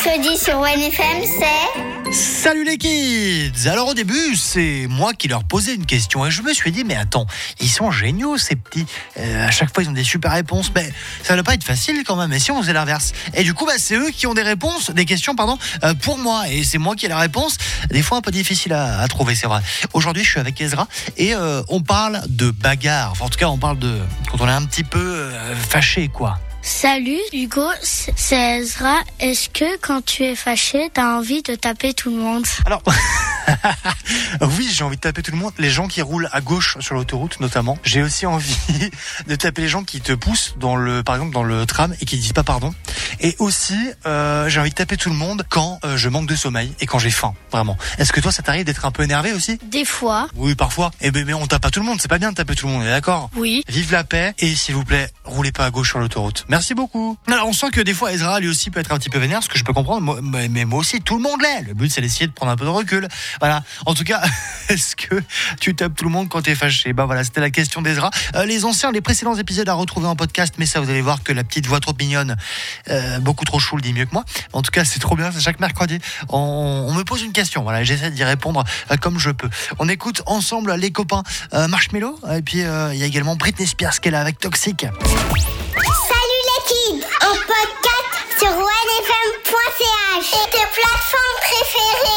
mercredi sur OneFM, c'est... Salut les kids! Alors au début, c'est moi qui leur posais une question et je me suis dit, mais attends, ils sont géniaux ces petits. À chaque fois, ils ont des super réponses, mais ça ne doit pas être facile quand même. Et si on faisait l'inverse? Et du coup, c'est eux qui ont des questions, pour moi. Et c'est moi qui ai la réponse. Des fois, un peu difficile à trouver, c'est vrai. Aujourd'hui, je suis avec Ezra et on parle de bagarre. Enfin, en tout cas, on parle de quand on est un petit peu fâché, quoi. Salut Hugo, c'est Ezra. Est-ce que quand tu es fâché, t'as envie de taper tout le monde? Alors, oui, j'ai envie de taper tout le monde. Les gens qui roulent à gauche sur l'autoroute, notamment. J'ai aussi envie de taper les gens qui te poussent par exemple dans le tram et qui disent pas pardon. Et aussi, j'ai envie de taper tout le monde quand je manque de sommeil et quand j'ai faim, vraiment. Est-ce que toi, ça t'arrive d'être un peu énervé aussi? Des fois. Oui, parfois. Eh ben, mais on tape pas tout le monde. C'est pas bien de taper tout le monde, on est d'accord? Oui. Vive la paix et s'il vous plaît, roulez pas à gauche sur l'autoroute. Merci beaucoup. Alors, on sent que des fois, Ezra lui aussi peut être un petit peu vénère, ce que je peux comprendre. Mais moi aussi, tout le monde l'est. Le but, c'est d'essayer de prendre un peu de recul. Voilà. En tout cas, est-ce que tu tapes tout le monde quand t'es fâché? Voilà, c'était la question d'Ezra. Les précédents épisodes à retrouver en podcast, mais ça, vous allez voir que la petite voix trop mignonne, beaucoup trop chou, le dit mieux que moi. En tout cas, c'est trop bien. C'est chaque mercredi, on me pose une question. Voilà, j'essaie d'y répondre comme je peux. On écoute ensemble les copains Marshmello. Et puis, il y a également Britney Spears qui est là avec Toxic. Salut les kids, en podcast sur onefm.ch et tes plateformes préférées.